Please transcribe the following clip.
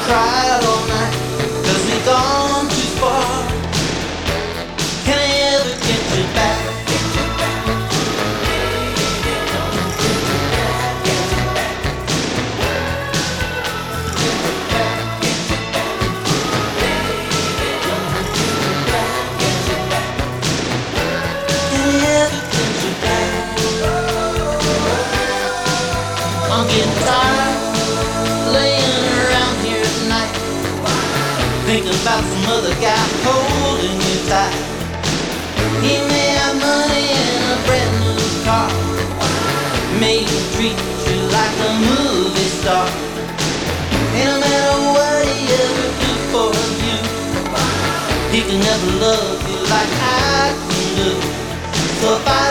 cried all night, 'cause we gone too far. Can I ever get you back? I'm getting tired laying around here at night, thinking about some other guy holding you tight. He may have money and a brand new car, may treat you like a movie star. And no matter what he ever do for you, he can never love you like I can do. So if I